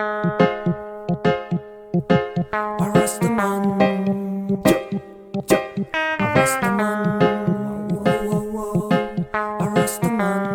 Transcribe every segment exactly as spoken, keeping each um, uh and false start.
Arastaman, Arastaman, Arastaman.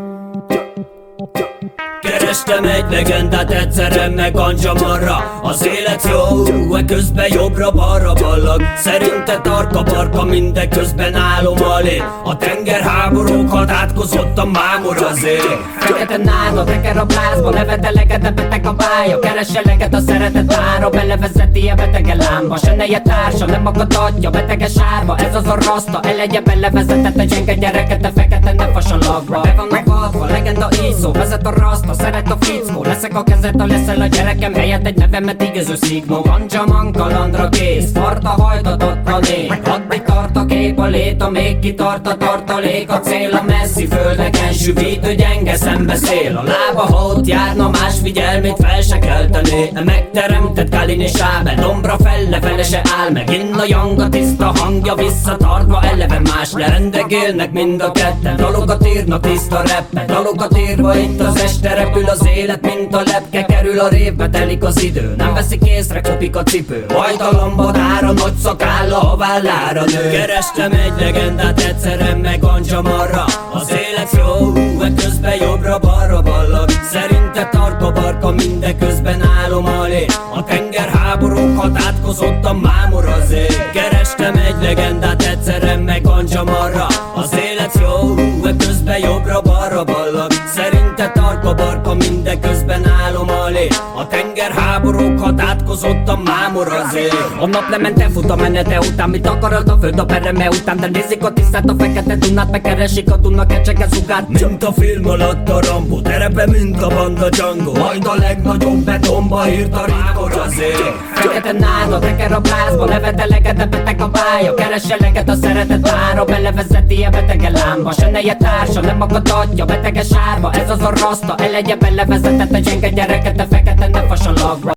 Kerestem egy legendát, egyszerre meg ganja-marra. Az élet jó, eközben jobbra-balra ballag. Szerinte tarka-barka, mindeközben állom alé. A tengerháborúkat átkozott a mámor azért. Fekete nárna, teker a blázba, neveteleget, a beteg a bája. Kereseleget a szeretet ára, belevezeti a betege lámba. Se neje társa, nem akadhatja, beteges árva. Ez az a raszta, elegye belevezetett a gyenge gyereket, a fekete ne fasalakba. Be vannak vadva, legenda íszó, vezet a raszta, szeret a fickó. Leszek a kezed, ha leszel a gyerekem, helyett egy nevemet igaző szigmó. Ganja-man kalandra kész, farta hajtatott a nép. Addig tart a kép, a lét, a még kitart a tartalék. A cél a messzi földeken süvítő gyenge szembeszél. A lába, ha ott járna, más figyelmét fel se keltené. Megteremtett Kalin és Ábel, dombra felle fele se áll meg. Inna janga, tiszta hangja, visszatartva eleve más. Lerendegélnek mind a ketten, dalokat írnak tiszta reppet. Dalokat írva itt az este, repül az élet, mint a lepke. Kerül a révbe, telik az idő, nem veszik észre, kopik a cipő. Hajtalomba dára, nagy szakálla a vállára nő. Kerestem egy legendát, egyszerre meg ganja-marra. Az élet jó, eközben jobbra-balra ballag. Szerinte tarka-barka, mindeközben állom alé. A tengerháborúkat átkozott a mámor azért. Kerestem egy legendát, egyszerre meg ganja-marra. Az élet jó, eközben jobbra-balra ballag. Szerinte tarka-barka, mindeközben állom alé. A tengerháborúkat átkozott a mámor azért. A naplemente fut a menete után, mit akarod a föld a pereme után. De nézik a tisztát, a fekete Dunát, megkeresik a Duna kecseket zugát. Mint a film alatt a Rambo, terepe mint a banda Django. Majd a legnagyobb betonba írt a ríkor azért. Fekete nárna, teker a blázba, neveteleget, a beteg a bája. Kereseleget a szeretet ára, belevezeti a betege lámba. Se neje társa, nem akadhatja, beteges árva. Ez az a raszta, elegye belevezetett a gyenge gyereket, a fekete ne fasalakba.